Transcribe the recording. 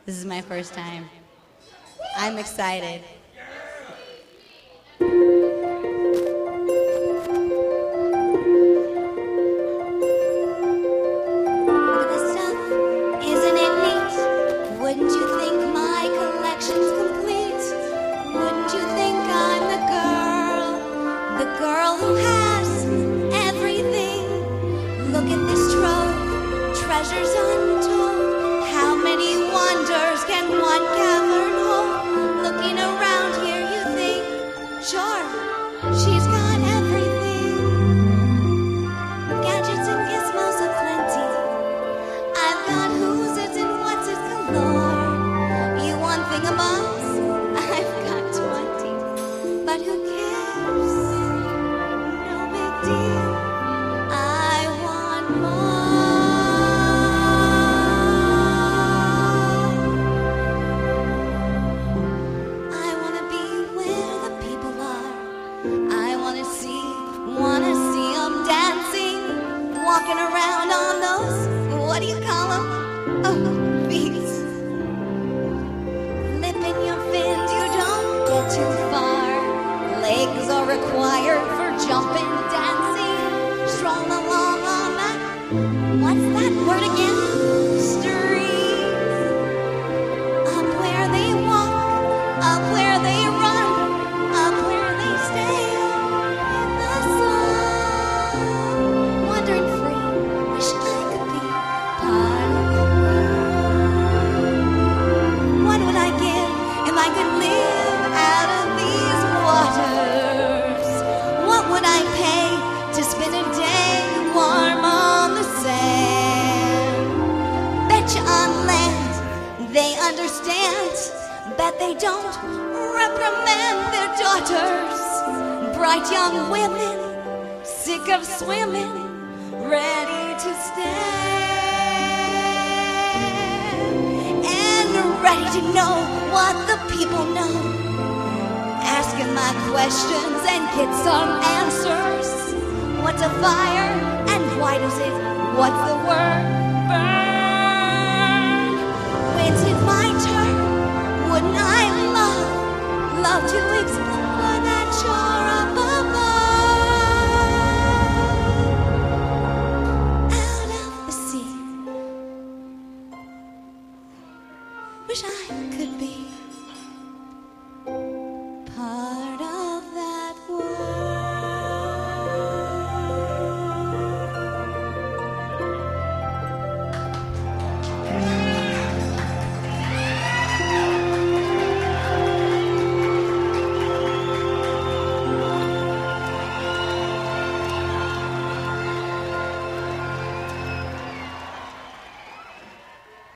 This is my first time. I'm excited. Look at this stuff. Isn't it neat? Wouldn't you think my collection's complete? Wouldn't you think I'm the girl who has everything? Look at this trove, treasures untold. How many wonders can one cavern hold? Looking around here, you think, sure, she's got everything. Gadgets and gizmos aplenty. I've got who's it and what's it galore. You want thingamabobs? I've got 20. But who cares? No big deal. I want more. I want to be where the people are. I want to see them dancing, walking around on those, what do you call them? Oh, feet. Flipping your fins, you don't get too far. Legs are required for jumping, dancing, strolling along on that, what's that word again? Street. Up where they walk, up where they run, up where they stay in the sun. Wandering free, wish I could be part of the world. What would I give if I could live out of these waters? What would I pay to spend a day warm on the sand? Bet you on land they understand, bet they don't reprimand their daughters. Bright young women, sick of swimming, ready to stand, and ready to know what the people know. Asking my questions and get some answers. What's a fire and why does it, what's the word, burn? When's it my turn? Wouldn't I love to explore that shore up above, out of the sea? Wish I could be